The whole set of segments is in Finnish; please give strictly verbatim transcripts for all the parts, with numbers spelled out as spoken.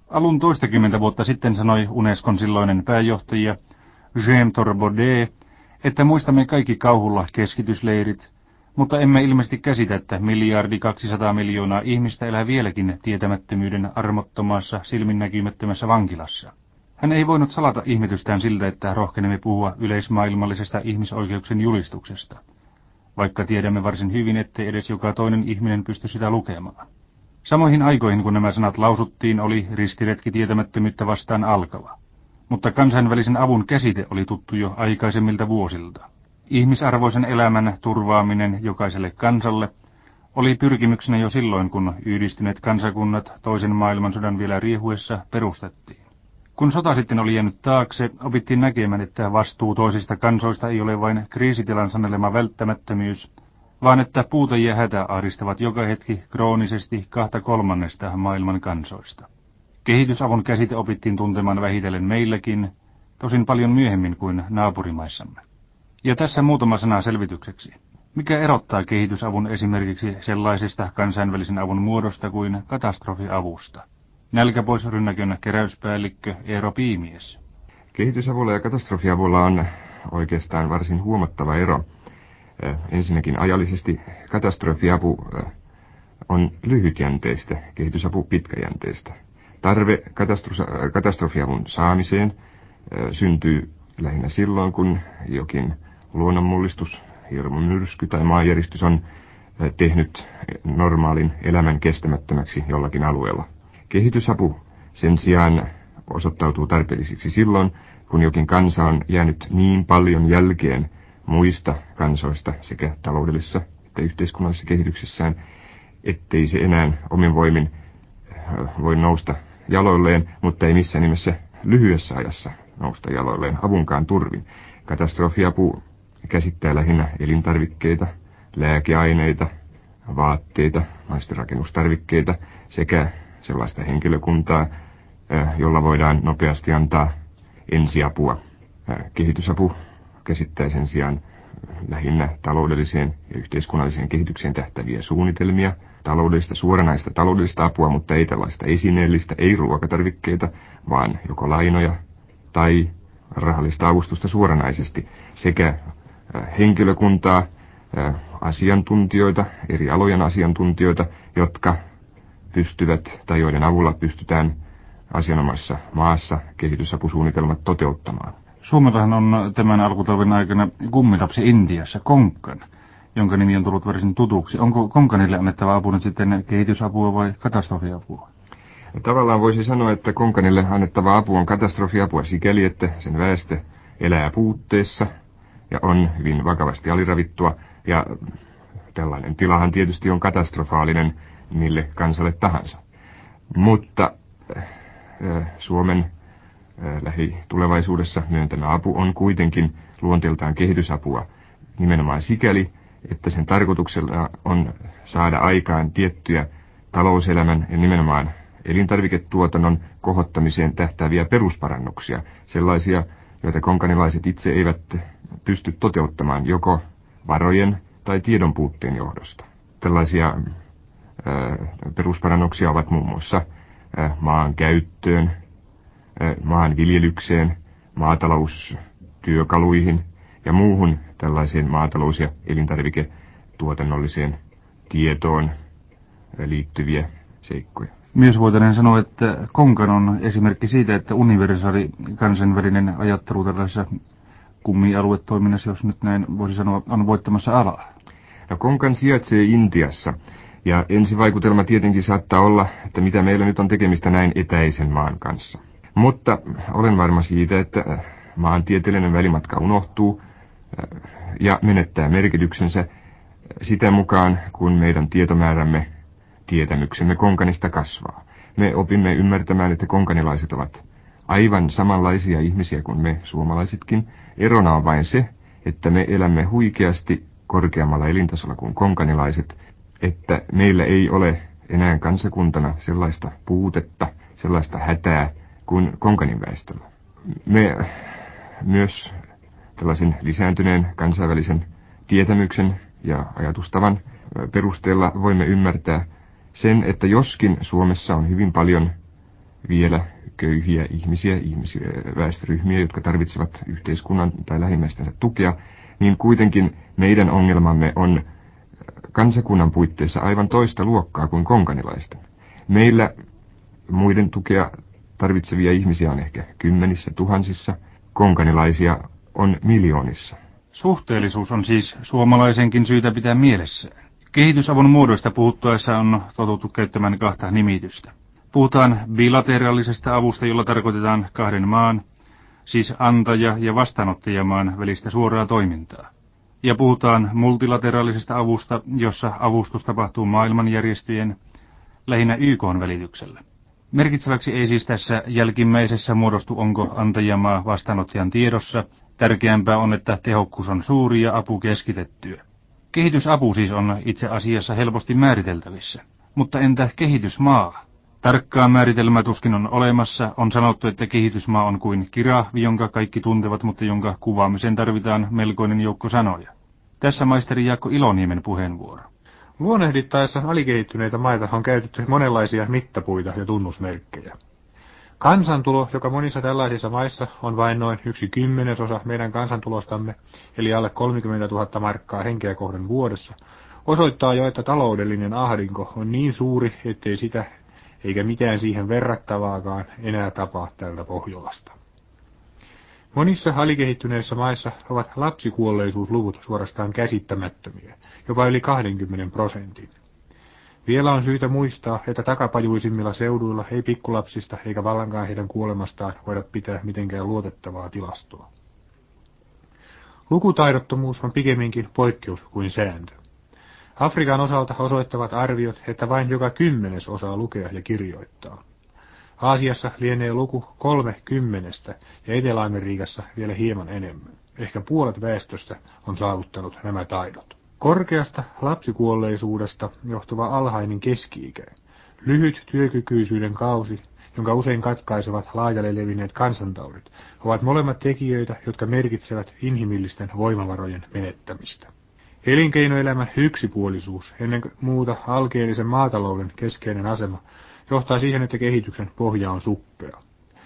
Alun toistakymmentä vuotta sitten sanoi Unescon silloinen pääjohtaja Jean Torbaudet, että muistamme kaikki kauhulla keskitysleirit, mutta emme ilmeisesti käsitä, että miljardi kaksisataa miljoonaa ihmistä elää vieläkin tietämättömyyden armottomassa silminnäkymättömässä vankilassa. Hän ei voinut salata ihmetystään siltä, että rohkenemme puhua yleismaailmallisesta ihmisoikeuksien julistuksesta, vaikka tiedämme varsin hyvin, ettei edes joka toinen ihminen pysty sitä lukemaan. Samoihin aikoihin, kun nämä sanat lausuttiin, oli ristiretki tietämättömyyttä vastaan alkava. Mutta kansainvälisen avun käsite oli tuttu jo aikaisemmilta vuosilta. Ihmisarvoisen elämän turvaaminen jokaiselle kansalle oli pyrkimyksenä jo silloin, kun yhdistyneet kansakunnat toisen maailmansodan vielä riehuessa perustettiin. Kun sota sitten oli jäänyt taakse, opittiin näkemään, että vastuu toisista kansoista ei ole vain kriisitilan sanelema välttämättömyys, vaan että puute ja hätä ahdistavat joka hetki kroonisesti kahta kolmannesta maailman kansoista. Kehitysavun käsite opittiin tuntemaan vähitellen meilläkin, tosin paljon myöhemmin kuin naapurimaissamme. Ja tässä muutama sana selvitykseksi. Mikä erottaa kehitysavun esimerkiksi sellaisesta kansainvälisen avun muodosta kuin katastrofiavusta? Nälkäpoisrynnäkön keräyspäällikkö Eero Piimies. Kehitysavulla ja katastrofiavulla on oikeastaan varsin huomattava ero. Ensinnäkin ajallisesti katastrofiapu on lyhytjänteistä, kehitysapu pitkäjänteistä. Tarve katastrofiavun saamiseen syntyy lähinnä silloin, kun jokin luonnonmullistus, hirmumyrsky tai maanjäristys on tehnyt normaalin elämän kestämättömäksi jollakin alueella. Kehitysapu sen sijaan osoittautuu tarpeelliseksi silloin, kun jokin kansa on jäänyt niin paljon jälkeen muista kansoista sekä taloudellisessa että yhteiskunnallisessa kehityksessään, ettei se enää omin voimin voi nousta jaloilleen, mutta ei missään nimessä lyhyessä ajassa nousta jaloilleen avunkaan turvin. Katastrofiapu käsittää lähinnä elintarvikkeita, lääkeaineita, vaatteita, maisterakennustarvikkeita sekä sellaista henkilökuntaa, jolla voidaan nopeasti antaa ensiapua. Kehitysapu käsittää sen sijaan lähinnä taloudelliseen ja yhteiskunnalliseen kehitykseen tähtäviä suunnitelmia, taloudellista suoranaista taloudellista apua, mutta ei tällaista esineellistä, ei ruokatarvikkeita, vaan joko lainoja tai rahallista avustusta suoranaisesti, sekä henkilökuntaa, asiantuntijoita, eri alojen asiantuntijoita, jotka pystyvät tai joiden avulla pystytään asianomaisessa maassa kehitysapusuunnitelmat toteuttamaan. Suomellahan on tämän alkutalven aikana kummilapsi Intiassa, Konkan, jonka nimi on tullut varsin tutuksi. Onko Konkanille annettava apu nyt sitten kehitysapua vai katastrofiapua? Tavallaan voisi sanoa, että Konkanille annettava apu on katastrofiapua sikäli, että sen väestö elää puutteessa ja on hyvin vakavasti aliravittua. Ja tällainen tilahan tietysti on katastrofaalinen mille kansalle tahansa. Mutta äh, Suomen äh, lähitulevaisuudessa myöntämä apu on kuitenkin luonteeltaan kehitysapua nimenomaan sikäli, että sen tarkoituksella on saada aikaan tiettyjä talouselämän ja nimenomaan elintarviketuotannon kohottamiseen tähtääviä perusparannuksia, sellaisia, joita konkanilaiset itse eivät pysty toteuttamaan joko varojen tai tiedon puutteen johdosta. Tällaisia ää, perusparannuksia ovat muun muassa ää, maan käyttöön, ää, maan viljelykseen, maataloustyökaluihin ja muuhun tällaiseen maatalous- ja elintarviketuotannolliseen tietoon ää, liittyviä seikkoja. Myös voitaisiin sanoa, että Konkan on esimerkki siitä, että universaali kansainvälinen ajattelu tällaisessa kummialuetoiminnassa, jos nyt näin voisi sanoa, on voittamassa alaa. No, Konkan sijaitsee Intiassa, ja ensivaikutelma tietenkin saattaa olla, että mitä meillä nyt on tekemistä näin etäisen maan kanssa. Mutta olen varma siitä, että maantieteellinen välimatka unohtuu ja menettää merkityksensä sitä mukaan, kun meidän tietomäärämme, tietämyksemme Konkanista kasvaa. Me opimme ymmärtämään, että konkanilaiset ovat aivan samanlaisia ihmisiä kuin me suomalaisetkin. Erona on vain se, että me elämme huikeasti korkeammalla elintasolla kuin konkanilaiset, että meillä ei ole enää kansakuntana sellaista puutetta, sellaista hätää kuin konkanin väestöllä. Me myös tällaisen lisääntyneen kansainvälisen tietämyksen ja ajatustavan perusteella voimme ymmärtää sen, että joskin Suomessa on hyvin paljon vielä köyhiä ihmisiä, ihmisiä, väestöryhmiä, jotka tarvitsevat yhteiskunnan tai lähimmäistensä tukea, niin kuitenkin meidän ongelmamme on kansakunnan puitteissa aivan toista luokkaa kuin konkanilaisten. Meillä muiden tukea tarvitsevia ihmisiä on ehkä kymmenissä tuhansissa, konkanilaisia on miljoonissa. Suhteellisuus on siis suomalaisenkin syytä pitää mielessä. Kehitysavun muodoista puhuttuessa on totuttu käyttämään kahta nimitystä. Puhutaan bilateraalisesta avusta, jolla tarkoitetaan kahden maan, siis antaja- ja vastaanottajamaan välistä suoraa toimintaa. Ja puhutaan multilateraalisesta avusta, jossa avustus tapahtuu maailmanjärjestöjen, lähinnä Y K:n välityksellä. Merkitseväksi ei siis tässä jälkimmäisessä muodostu, onko antajamaa vastaanottajan tiedossa. Tärkeämpää on, että tehokkuus on suuri ja apu keskitettyä. Kehitysapu siis on itse asiassa helposti määriteltävissä. Mutta entä kehitysmaa? Tarkkaa määritelmää tuskin on olemassa. On sanottu, että kehitysmaa on kuin kirahvi, jonka kaikki tuntevat, mutta jonka kuvaamiseen tarvitaan melkoinen joukko sanoja. Tässä maisteri Jaakko Iloniemen puheenvuoro. Luonnehdittaessa alikehittyneitä maita on käytetty monenlaisia mittapuita ja tunnusmerkkejä. Kansantulo, joka monissa tällaisissa maissa on vain noin yksi kymmenesosa meidän kansantulostamme, eli alle kolmekymmentätuhatta markkaa henkeä kohden vuodessa, osoittaa jo, että taloudellinen ahdinko on niin suuri, ettei sitä eikä mitään siihen verrattavaakaan enää tapaa tältä Pohjolasta. Monissa alikehittyneissä maissa ovat lapsikuolleisuusluvut suorastaan käsittämättömiä, jopa yli kaksikymmentä prosentin. Vielä on syytä muistaa, että takapajuisimmilla seuduilla ei pikkulapsista eikä vallankaan heidän kuolemastaan voida pitää mitenkään luotettavaa tilastoa. Lukutaidottomuus on pikemminkin poikkeus kuin sääntö. Afrikan osalta osoittavat arviot, että vain joka kymmenes osaa lukea ja kirjoittaa. Aasiassa lienee luku kolme kymmenestä ja Etelä-Amerikassa vielä hieman enemmän. Ehkä puolet väestöstä on saavuttanut nämä taidot. Korkeasta lapsikuolleisuudesta johtuva alhainen keski-ikä, lyhyt työkykyisyyden kausi, jonka usein katkaisevat laajalle levinneet kansantaudit, ovat molemmat tekijöitä, jotka merkitsevät inhimillisten voimavarojen menettämistä. Elinkeinoelämän yksipuolisuus, ennen muuta alkeellisen maatalouden keskeinen asema, johtaa siihen, että kehityksen pohja on suppea.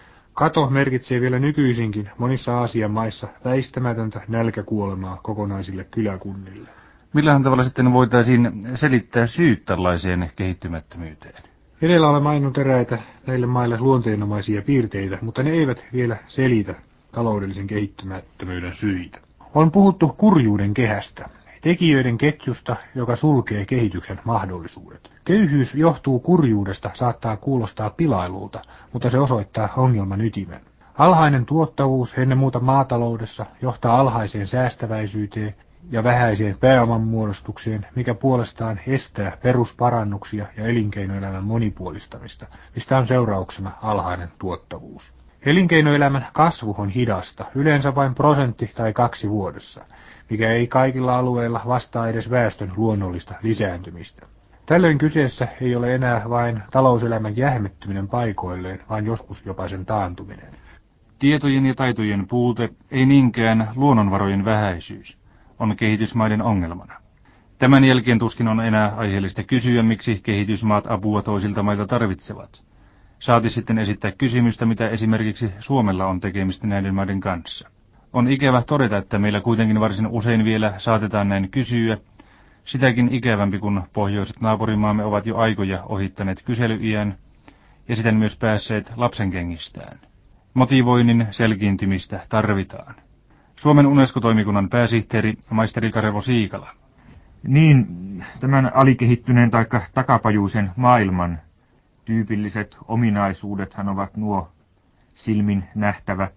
Kato merkitsee vielä nykyisinkin monissa Aasian maissa väistämätöntä nälkäkuolemaa kokonaisille kyläkunnille. Millähän tavalla sitten voitaisiin selittää syyt tällaiseen kehittymättömyyteen? Edellä olen maininnut eräitä näille maille luonteenomaisia piirteitä, mutta ne eivät vielä selitä taloudellisen kehittymättömyyden syitä. On puhuttu kurjuuden kehästä, tekijöiden ketjusta, joka sulkee kehityksen mahdollisuudet. Köyhyys johtuu kurjuudesta, saattaa kuulostaa pilailulta, mutta se osoittaa ongelman ytimen. Alhainen tuottavuus ennen muuta maataloudessa johtaa alhaiseen säästäväisyyteen ja vähäiseen pääoman muodostukseen, mikä puolestaan estää perusparannuksia ja elinkeinoelämän monipuolistamista, mistä on seurauksena alhainen tuottavuus. Elinkeinoelämän kasvu on hidasta, yleensä vain prosentti tai kaksi vuodessa, mikä ei kaikilla alueilla vastaa edes väestön luonnollista lisääntymistä. Tällöin kyseessä ei ole enää vain talouselämän jähmettyminen paikoilleen, vaan joskus jopa sen taantuminen. Tietojen ja taitojen puute, ei niinkään luonnonvarojen vähäisyys, on kehitysmaiden ongelmana. Tämän jälkeen tuskin on enää aiheellista kysyä, miksi kehitysmaat apua toisilta mailta tarvitsevat. Saati sitten esittää kysymystä, mitä esimerkiksi Suomella on tekemistä näiden maiden kanssa. On ikävä todeta, että meillä kuitenkin varsin usein vielä saatetaan näin kysyä, sitäkin ikävämpi, kun pohjoiset naapurimaamme ovat jo aikoja ohittaneet kyselyiän ja siten myös päässeet lapsenkengistään. Motivoinnin selkiintymistä tarvitaan. Suomen UNESCO-toimikunnan pääsihteeri maisteri Karevo Siikala. Niin, tämän alikehittyneen tai takapajuisen maailman tyypilliset ominaisuudethan ovat nuo silmin nähtävät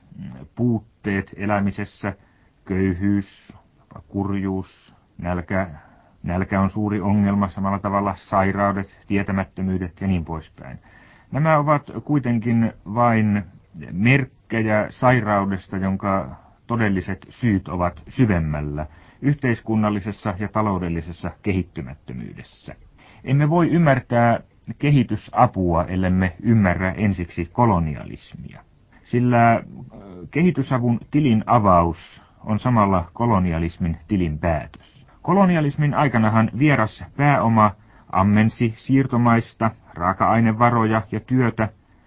puutteet elämisessä, köyhyys, kurjuus, nälkä, nälkä on suuri ongelma, samalla tavalla sairaudet, tietämättömyydet ja niin poispäin. Nämä ovat kuitenkin vain merkkejä sairaudesta, jonka todelliset syyt ovat syvemmällä, yhteiskunnallisessa ja taloudellisessa kehittymättömyydessä. Emme voi ymmärtää kehitysapua, ellemme ymmärrä ensiksi kolonialismia. Sillä kehitysavun tilin avaus on samalla kolonialismin tilinpäätös. Kolonialismin aikanahan vieras pääoma ammensi siirtomaista raaka-ainevaroja ja työtä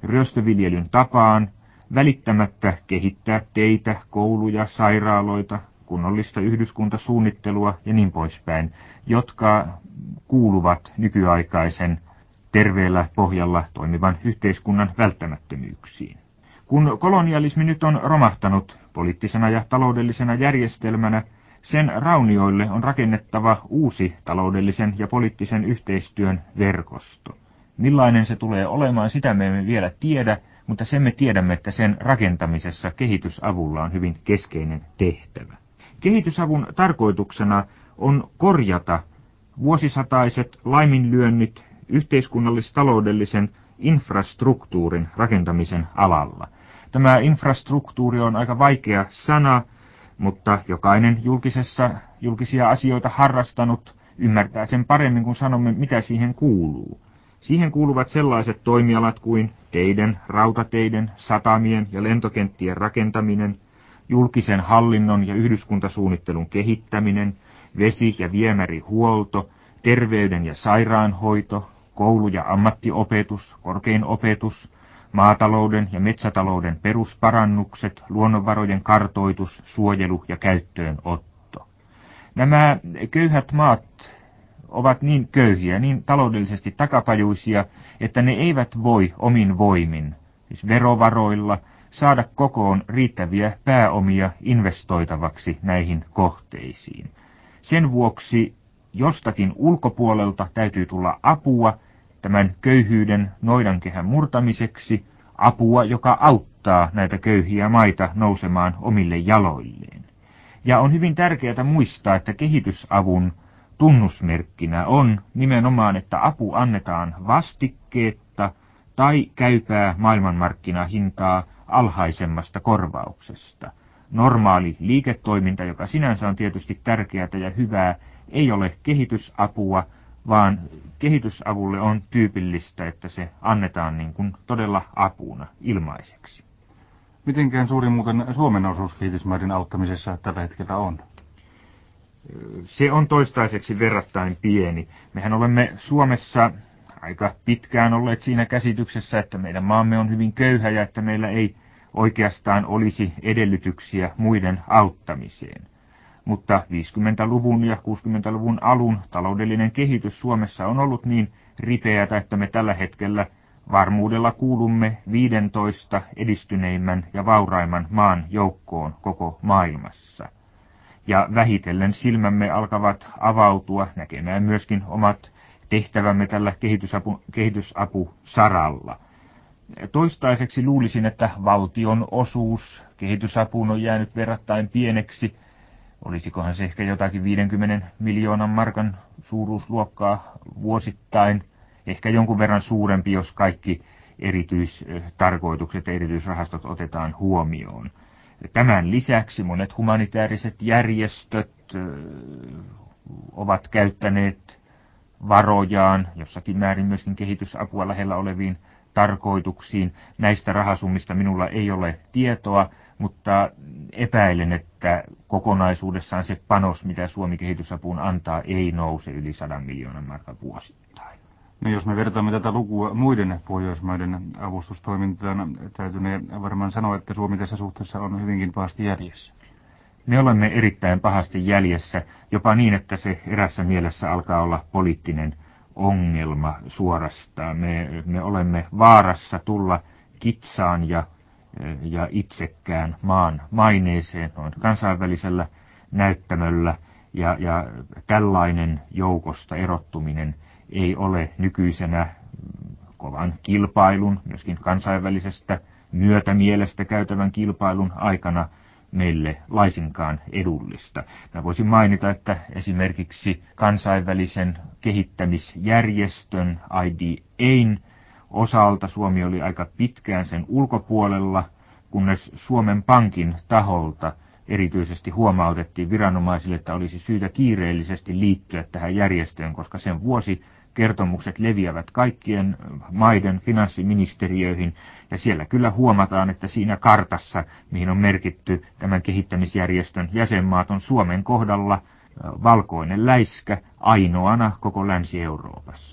ryöstöviljelyn tapaan välittämättä kehittää teitä, kouluja, sairaaloita, kunnollista yhdyskuntasuunnittelua ja niin poispäin, jotka kuuluvat nykyaikaisen terveellä pohjalla toimivan yhteiskunnan välttämättömyyksiin. Kun kolonialismi nyt on romahtanut poliittisena ja taloudellisena järjestelmänä, sen raunioille on rakennettava uusi taloudellisen ja poliittisen yhteistyön verkosto. Millainen se tulee olemaan, sitä me emme vielä tiedä, mutta sen me tiedämme, että sen rakentamisessa kehitysavulla on hyvin keskeinen tehtävä. Kehitysavun tarkoituksena on korjata vuosisataiset laiminlyönnit yhteiskunnallis-taloudellisen infrastruktuurin rakentamisen alalla. Tämä infrastruktuuri on aika vaikea sana, mutta jokainen julkisessa, julkisia asioita harrastanut ymmärtää sen paremmin, kun sanomme, mitä siihen kuuluu. Siihen kuuluvat sellaiset toimialat kuin teiden, rautateiden, satamien ja lentokenttien rakentaminen, julkisen hallinnon ja yhdyskuntasuunnittelun kehittäminen, vesi- ja viemärihuolto, terveyden ja sairaanhoito, koulu- ja ammattiopetus, korkein opetus, maatalouden ja metsätalouden perusparannukset, luonnonvarojen kartoitus, suojelu ja käyttöönotto. Nämä köyhät maat ovat niin köyhiä, niin taloudellisesti takapajuisia, että ne eivät voi omin voimin, siis verovaroilla, saada kokoon riittäviä pääomia investoitavaksi näihin kohteisiin. Sen vuoksi jostakin ulkopuolelta täytyy tulla apua tämän köyhyyden noidankehän murtamiseksi, apua, joka auttaa näitä köyhiä maita nousemaan omille jaloilleen. Ja on hyvin tärkeää muistaa, että kehitysavun tunnusmerkkinä on nimenomaan, että apu annetaan vastikkeetta tai käypää maailmanmarkkinahintaa alhaisemmasta korvauksesta. Normaali liiketoiminta, joka sinänsä on tietysti tärkeää ja hyvää, ei ole kehitysapua, vaan kehitysavulle on tyypillistä, että se annetaan niin kuin todella apuna ilmaiseksi. Mitenkään suuri muuten Suomen osuus kehitysmaiden auttamisessa tällä hetkellä on? Se on toistaiseksi verrattain pieni. Mehän olemme Suomessa aika pitkään olleet siinä käsityksessä, että meidän maamme on hyvin köyhä ja että meillä ei oikeastaan olisi edellytyksiä muiden auttamiseen. Mutta viisikymmentäluvun ja kuusikymmentäluvun alun taloudellinen kehitys Suomessa on ollut niin ripeätä, että me tällä hetkellä varmuudella kuulumme viidentoista edistyneimmän ja vauraimman maan joukkoon koko maailmassa. Ja vähitellen silmämme alkavat avautua näkemään myöskin omat tehtävämme tällä kehitysapu, kehitysapusaralla. Toistaiseksi luulisin, että valtion osuus kehitysapuun on jäänyt verrattain pieneksi. Olisikohan se ehkä jotakin viidenkymmenen miljoonan markan suuruusluokkaa vuosittain, ehkä jonkun verran suurempi, jos kaikki erityistarkoitukset ja erityisrahastot otetaan huomioon. Tämän lisäksi monet humanitaariset järjestöt ovat käyttäneet varojaan, jossakin määrin myöskin kehitysapua lähellä oleviin tarkoituksiin. Näistä rahasummista minulla ei ole tietoa, mutta epäilen, että kokonaisuudessaan se panos, mitä Suomi kehitysapuun antaa, ei nouse yli sadan miljoonan markan vuosittain. No jos me vertaamme tätä lukua muiden Pohjoismaiden avustustoimintaan, täytyy varmaan sanoa, että Suomi tässä suhteessa on hyvinkin pahasti jäljessä. Me olemme erittäin pahasti jäljessä, jopa niin, että se erässä mielessä alkaa olla poliittinen ongelma suorastaan. Me, me olemme vaarassa tulla kitsaan ja, ja itsekkään maan maineeseen noin kansainvälisellä näyttämöllä, ja, ja tällainen joukosta erottuminen ei ole nykyisenä kovan kilpailun, myöskin kansainvälisestä myötämielestä käytävän kilpailun aikana meille laisinkaan edullista. Mä voisin mainita, että esimerkiksi kansainvälisen kehittämisjärjestön I D A:n osalta Suomi oli aika pitkään sen ulkopuolella, kunnes Suomen Pankin taholta erityisesti huomautettiin viranomaisille, että olisi syytä kiireellisesti liittyä tähän järjestöön, koska sen vuosikertomukset leviävät kaikkien maiden finanssiministeriöihin, ja siellä kyllä huomataan, että siinä kartassa, mihin on merkitty tämän kehittämisjärjestön jäsenmaat, on Suomen kohdalla valkoinen läiskä ainoana koko Länsi-Euroopassa.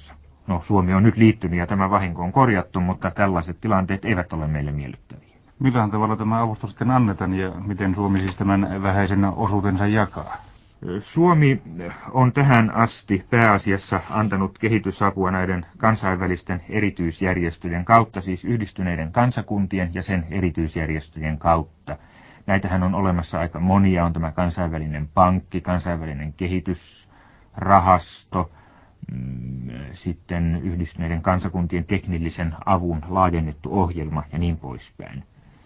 No, Suomi on nyt liittynyt ja tämä vahinko on korjattu, mutta tällaiset tilanteet eivät ole meille miellyttäviä. Millään tavalla tämä avustus sitten annetaan ja miten Suomi siis tämän vähäisen osuutensa jakaa? Suomi on tähän asti pääasiassa antanut kehitysapua näiden kansainvälisten erityisjärjestöjen kautta, siis Yhdistyneiden kansakuntien ja sen erityisjärjestöjen kautta. Näitähän on olemassa aika monia, on tämä kansainvälinen pankki, kansainvälinen kehitysrahasto, sitten Yhdistyneiden kansakuntien teknillisen avun laajennettu ohjelma ja niin poispäin.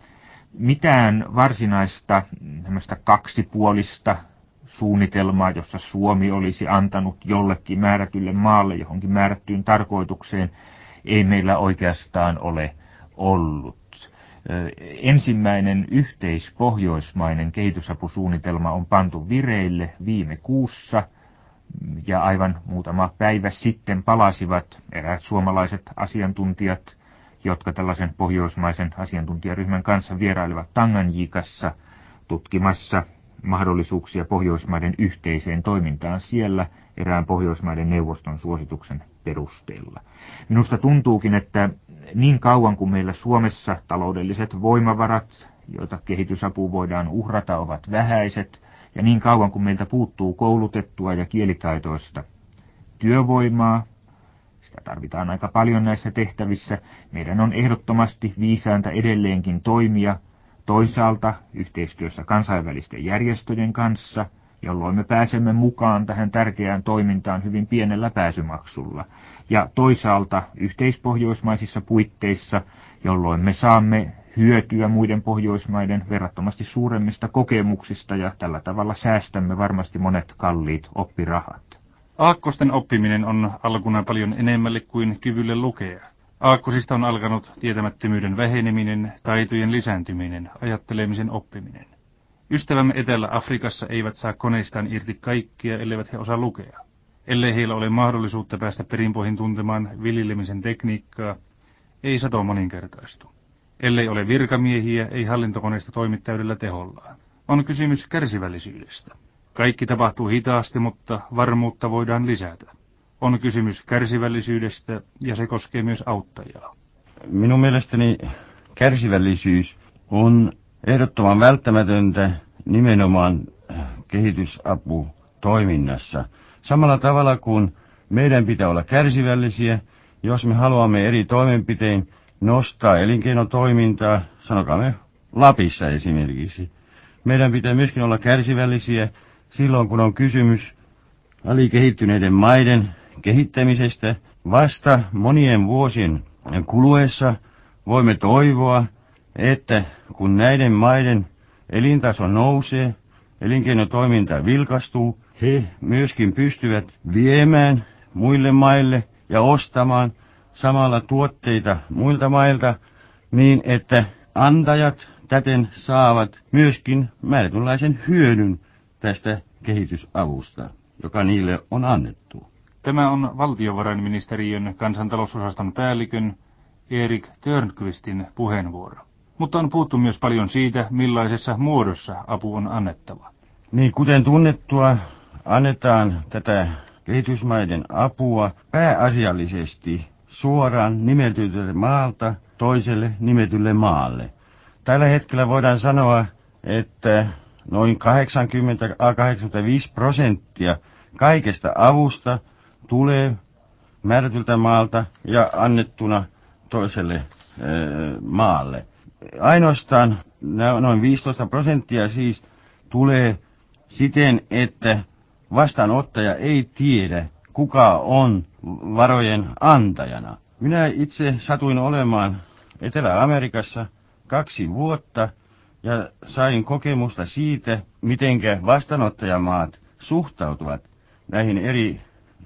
Mitään varsinaista kaksipuolista suunnitelmaa, jossa Suomi olisi antanut jollekin määrätylle maalle johonkin määrättyyn tarkoitukseen, ei meillä oikeastaan ole ollut. Ensimmäinen yhteispohjoismainen kehitysapusuunnitelma on pantu vireille viime kuussa, ja aivan muutama päivä sitten palasivat eräät suomalaiset asiantuntijat, jotka tällaisen pohjoismaisen asiantuntijaryhmän kanssa vierailivat Tanganyikassa tutkimassa mahdollisuuksia Pohjoismaiden yhteiseen toimintaan siellä erään Pohjoismaiden neuvoston suosituksen perusteella. Minusta tuntuukin, että niin kauan kuin meillä Suomessa taloudelliset voimavarat, joita kehitysapuun voidaan uhrata, ovat vähäiset, ja niin kauan kuin meiltä puuttuu koulutettua ja kielitaitoista työvoimaa, sitä tarvitaan aika paljon näissä tehtävissä, meidän on ehdottomasti viisainta edelleenkin toimia toisaalta yhteistyössä kansainvälisten järjestöjen kanssa, jolloin me pääsemme mukaan tähän tärkeään toimintaan hyvin pienellä pääsymaksulla, ja toisaalta yhteispohjoismaisissa puitteissa, jolloin me saamme hyötyä muiden Pohjoismaiden verrattomasti suuremmista kokemuksista ja tällä tavalla säästämme varmasti monet kalliit oppirahat. Aakkosten oppiminen on alkuna paljon enemmälle kuin kyvylle lukea. Aakkosista on alkanut tietämättömyyden väheneminen, taitojen lisääntyminen, ajattelemisen oppiminen. Ystävämme Etelä-Afrikassa eivät saa koneistaan irti kaikkia, elleivät he osaa lukea. Ellei heillä ole mahdollisuutta päästä perinpohjin tuntemaan viljelemisen tekniikkaa, ei sato moninkertaistu. Ellei ole virkamiehiä, ei hallintokoneista toimi täydellä tehollaan. On kysymys kärsivällisyydestä. Kaikki tapahtuu hitaasti, mutta varmuutta voidaan lisätä. On kysymys kärsivällisyydestä ja se koskee myös auttajaa. Minun mielestäni kärsivällisyys on ehdottoman välttämätöntä nimenomaan kehitysaputoiminnassa. Samalla tavalla kuin meidän pitää olla kärsivällisiä, jos me haluamme eri toimenpitein nostaa elinkeinotoimintaa, sanokaamme Lapissa esimerkiksi. Meidän pitää myöskin olla kärsivällisiä silloin, kun on kysymys alikehittyneiden maiden kehittämisestä. Vasta monien vuosien kuluessa voimme toivoa, että kun näiden maiden elintaso nousee, elinkeinotoiminta vilkastuu, he myöskin pystyvät viemään muille maille ja ostamaan samalla tuotteita muilta mailta niin, että antajat täten saavat myöskin määrätynlaisen hyödyn tästä kehitysavusta, joka niille on annettu. Tämä on valtiovarainministeriön kansantalousosaston päällikön Erik Törnqvistin puheenvuoro. Mutta on puhuttu myös paljon siitä, millaisessa muodossa apu on annettava. Niin, kuten tunnettua, annetaan tätä kehitysmaiden apua pääasiallisesti suoraan nimetyltä maalta toiselle nimetylle maalle. Tällä hetkellä voidaan sanoa, että noin kahdeksankymmentä–kahdeksankymmentäviisi prosenttia kaikesta avusta tulee määrätyltä maalta ja annettuna toiselle e, maalle. Ainoastaan noin viisitoista prosenttia siis tulee siten, että vastaanottaja ei tiedä, kuka on varojen antajana. Minä itse satuin olemaan Etelä-Amerikassa kaksi vuotta ja sain kokemusta siitä, mitenkä vastaanottajamaat suhtautuvat näihin eri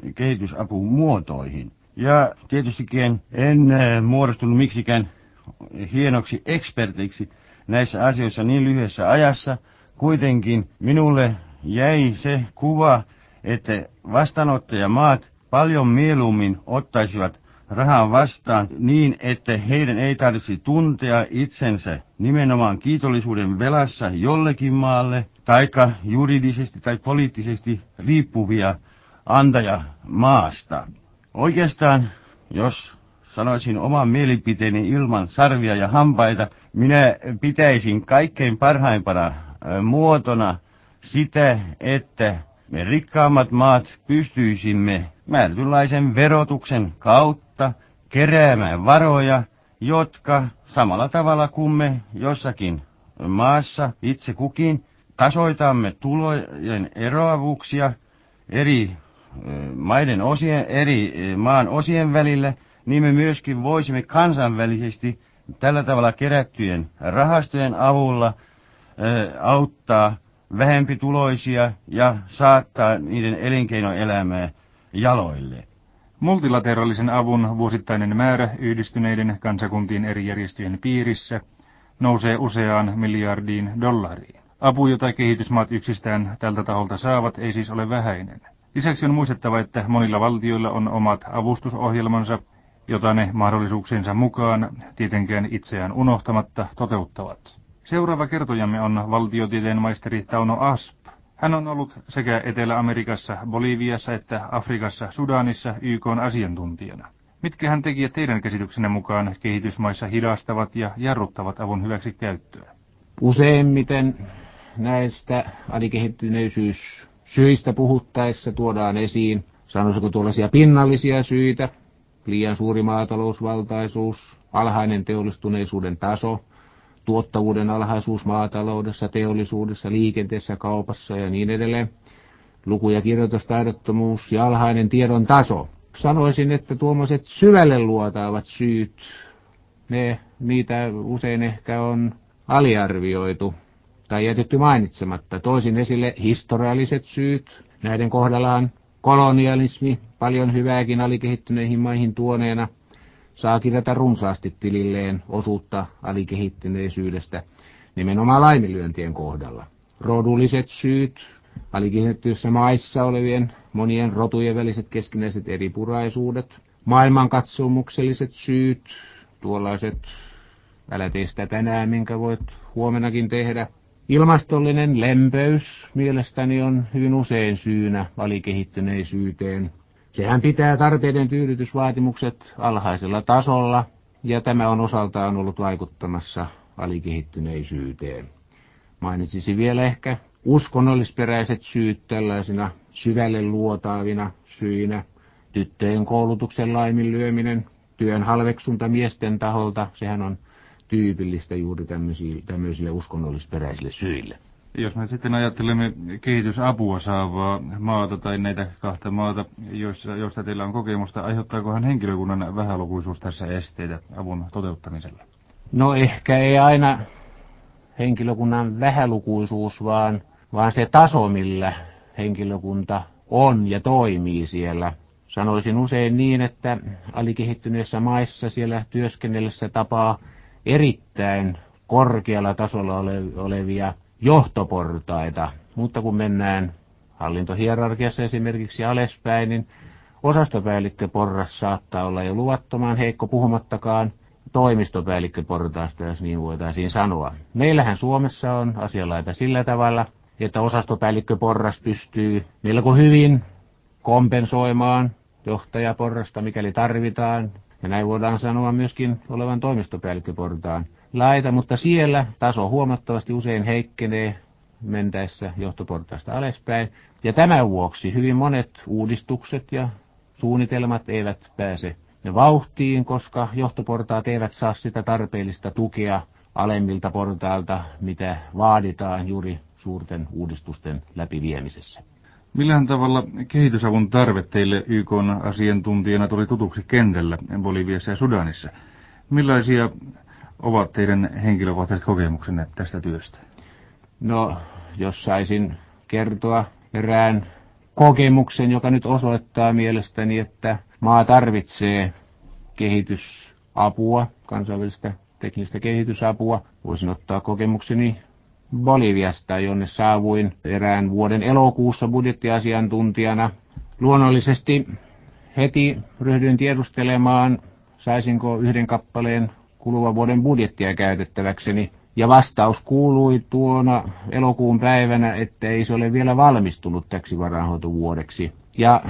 kehitysapumuotoihin. Ja tietystikin en muodostunut miksikään hienoksi ekspertiksi näissä asioissa niin lyhyessä ajassa. Kuitenkin minulle jäi se kuva, että vastaanottajamaat paljon mieluummin ottaisivat rahaa vastaan niin, että heidän ei tarvitsi tuntea itsensä nimenomaan kiitollisuuden velassa jollekin maalle, taikka juridisesti tai poliittisesti riippuvia antajamaasta. Oikeastaan jos sanoisin oman mielipiteeni ilman sarvia ja hampaita, minä pitäisin kaikkein parhaimpana muotona sitä, että me rikkaammat maat pystyisimme määrätynlaisen verotuksen kautta keräämään varoja, jotka samalla tavalla kuin me jossakin maassa itse kukin tasoitamme tulojen eroavuuksia eri maiden osien, eri maan osien välillä, niin me myöskin voisimme kansainvälisesti tällä tavalla kerättyjen rahastojen avulla auttaa vähempituloisia ja saattaa niiden elinkeinoelämää jaloille. Multilateraalisen avun vuosittainen määrä yhdistyneiden kansakuntien eri järjestöjen piirissä nousee useaan miljardiin dollariin. Apu, jota kehitysmaat yksistään tältä taholta saavat, ei siis ole vähäinen. Lisäksi on muistettava, että monilla valtioilla on omat avustusohjelmansa, jota ne mahdollisuuksiensa mukaan, tietenkään itseään unohtamatta, toteuttavat. Seuraava kertojamme on valtiotieteen maisteri Tauno Asp. Hän on ollut sekä Etelä-Amerikassa, Boliviassa että Afrikassa, Sudanissa Y K:n asiantuntijana. Mitkähän tekijät teidän käsityksenne mukaan kehitysmaissa hidastavat ja jarruttavat avun hyväksi käyttöä? Useimmiten näistä alikehittyneisyyssyistä puhuttaessa tuodaan esiin, sanoisiko tuollaisia pinnallisia syitä, liian suuri maatalousvaltaisuus, alhainen teollistuneisuuden taso, tuottavuuden alhaisuus maataloudessa, teollisuudessa, liikenteessä, kaupassa ja niin edelleen, luku- ja kirjoitustaidottomuus ja alhainen tiedon taso. Sanoisin, että tuommoiset syvälle luotaavat syyt, ne, niitä usein ehkä on aliarvioitu tai jätetty mainitsematta. Toisin esille historialliset syyt. Näiden kohdallahan kolonialismi, paljon hyvääkin alikehittyneihin maihin tuoneena, saa kirjata runsaasti tililleen osuutta alikehittyneisyydestä nimenomaan laiminlyöntien kohdalla. Rodulliset syyt, alikehittyissä maissa olevien monien rotujen väliset keskinäiset eripuraisuudet, maailmankatsomukselliset syyt, tuollaiset älä tee sitä tänään, minkä voit huomenakin tehdä. Ilmastollinen lempeys mielestäni on hyvin usein syynä alikehittyneisyyteen. Sehän pitää tarpeiden tyydytysvaatimukset alhaisella tasolla, ja tämä on osaltaan ollut vaikuttamassa alikehittyneisyyteen. Mainitsisin vielä ehkä uskonnollisperäiset syyt tällaisina syvälle luotaavina syinä. Tyttöjen koulutuksen laiminlyöminen, työn halveksunta miesten taholta, sehän on tyypillistä juuri tämmöisille, tämmöisille uskonnollisperäisille syille. Jos me sitten ajattelemme kehitysapua saavaa maata tai näitä kahta maata, joissa, joista teillä on kokemusta, aiheuttaakohan henkilökunnan vähälukuisuus tässä esteitä avun toteuttamisella? No ehkä ei aina henkilökunnan vähälukuisuus, vaan, vaan se taso, millä henkilökunta on ja toimii siellä. Sanoisin usein niin, että alikehittyneissä maissa siellä työskennellessä tapaa erittäin korkealla tasolla ole, olevia johtoportaita, mutta kun mennään hallintohierarkiassa esimerkiksi alaspäin, niin osastopäällikköporras saattaa olla jo luvattoman heikko, puhumattakaan toimistopäällikköportaasta, jos niin voitaisiin sanoa. Meillähän Suomessa on asianlaita sillä tavalla, että osastopäällikköporras pystyy melko hyvin kompensoimaan johtajaporrasta, mikäli tarvitaan, ja näin voidaan sanoa myöskin olevan toimistopäällikköportaan laita, mutta siellä taso huomattavasti usein heikkenee mentäessä johtoportaasta alaspäin. Ja tämän vuoksi hyvin monet uudistukset ja suunnitelmat eivät pääse vauhtiin, koska johtoportaat eivät saa sitä tarpeellista tukea alemmilta portailta, mitä vaaditaan juuri suurten uudistusten läpiviemisessä. Millähän tavalla kehitysavun tarve teille Y K:n asiantuntijana tuli tutuksi kentällä Boliviassa ja Sudanissa? Millaisia ovat teidän henkilökohtaiset kokemuksenne tästä työstä? No, jos saisin kertoa erään kokemuksen, joka nyt osoittaa mielestäni, että maa tarvitsee kehitysapua, kansainvälistä teknistä kehitysapua. Voisin ottaa kokemukseni Boliviasta, jonne saavuin erään vuoden elokuussa budjettiasiantuntijana. Luonnollisesti heti ryhdyin tiedustelemaan, saisinko yhden kappaleen kuluvan vuoden budjettia käytettäväkseni. Ja vastaus kuului tuona elokuun päivänä, että ei se ole vielä valmistunut täksi varainhoitovuodeksi. Ja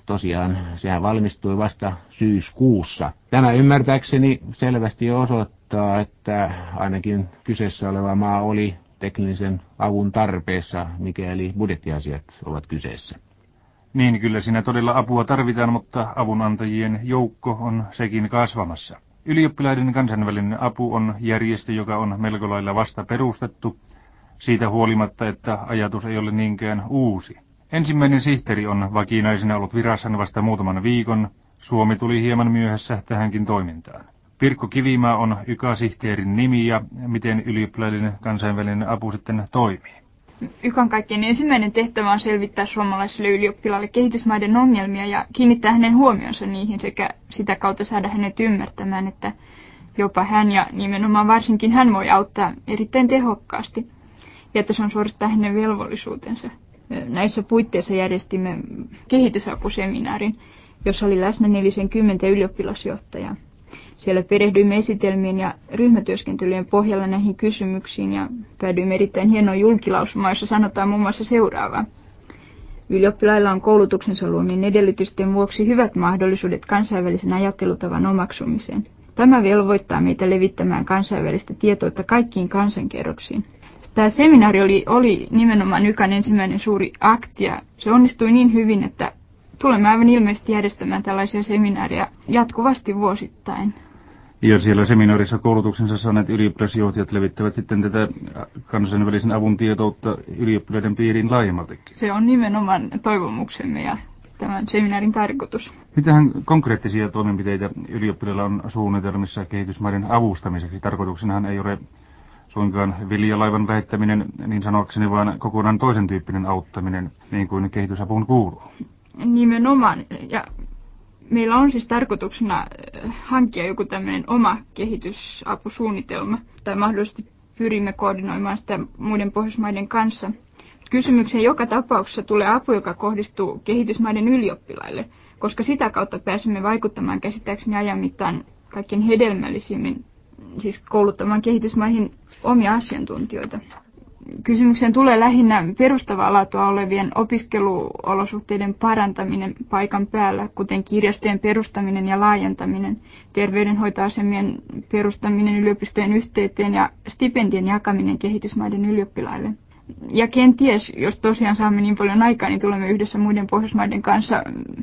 tosiaan sehän valmistui vasta syyskuussa. Tämä ymmärtääkseni selvästi osoittaa, että ainakin kyseessä oleva maa oli teknisen avun tarpeessa, mikäli budjettiasiat ovat kyseessä. Niin, kyllä siinä todella apua tarvitaan, mutta avunantajien joukko on sekin kasvamassa. Ylioppilaiden kansainvälinen apu on järjestö, joka on melko lailla vasta perustettu, siitä huolimatta, että ajatus ei ole niinkään uusi. Ensimmäinen sihteeri on vakinaisena ollut virassaan vasta muutaman viikon. Suomi tuli hieman myöhässä tähänkin toimintaan. Pirkko Kivimaa on Y K A-sihteerin nimi ja miten ylioppilaiden kansainvälinen apu sitten toimii. Y K A:n kaikkein ensimmäinen tehtävä on selvittää suomalaisille ylioppilaille kehitysmaiden ongelmia ja kiinnittää hänen huomionsa niihin sekä sitä kautta saada hänet ymmärtämään, että jopa hän ja nimenomaan varsinkin hän voi auttaa erittäin tehokkaasti ja että se on suorastaan hänen velvollisuutensa. Näissä puitteissa järjestimme kehitysapuseminaarin, jossa oli läsnä neljäkymmentä ylioppilasjohtajaa. Siellä perehdyimme esitelmien ja ryhmätyöskentelyjen pohjalla näihin kysymyksiin ja päädyimme erittäin hienoon julkilausumaan, jossa sanotaan muun muassa seuraavaa. Ylioppilailla on koulutuksensa luomien edellytysten vuoksi hyvät mahdollisuudet kansainvälisen ajattelutavan omaksumiseen. Tämä velvoittaa meitä levittämään kansainvälistä tietoutta kaikkiin kansankerroksiin. Tämä seminaari oli, oli nimenomaan Y K A:n ensimmäinen suuri akti ja se onnistui niin hyvin, että tulemme aivan ilmeisesti järjestämään tällaisia seminaareja jatkuvasti vuosittain. Ja siellä seminaarissa koulutuksensa saaneet ylioppilasjohtajat levittävät sitten tätä kansainvälisen avun tietoutta ylioppilaiden piiriin laajemmaltikin. Se on nimenomaan toivomuksemme ja tämän seminaarin tarkoitus. Mitähän konkreettisia toimenpiteitä ylioppilailla on suunnitelmissa kehitysmaiden avustamiseksi? Tarkoituksenahan ei ole suinkaan viljalaivan lähettäminen niin sanoakseni, vaan kokonaan toisen tyyppinen auttaminen, niin kuin kehitysapuun kuuluu. Nimenomaan. Ja meillä on siis tarkoituksena hankkia joku tämmöinen oma kehitysapusuunnitelma, tai mahdollisesti pyrimme koordinoimaan sitä muiden Pohjoismaiden kanssa. Kysymykseen joka tapauksessa tulee apu, joka kohdistuu kehitysmaiden ylioppilaille, koska sitä kautta pääsemme vaikuttamaan käsittääkseni ajan mittaan kaikkein hedelmällisimmin, siis kouluttamaan kehitysmaihin omia asiantuntijoita. Kysymykseen tulee lähinnä perustavaa laatua olevien opiskeluolosuhteiden parantaminen paikan päällä, kuten kirjastojen perustaminen ja laajentaminen, terveydenhoitoasemien perustaminen yliopistojen yhteyteen ja stipendien jakaminen kehitysmaiden ylioppilaille. Ja kenties, jos tosiaan saamme niin paljon aikaa, niin tulemme yhdessä muiden Pohjoismaiden kanssa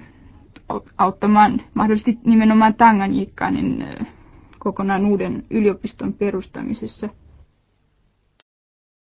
auttamaan mahdollisesti nimenomaan Tanganyikanin kokonaan uuden yliopiston perustamisessa.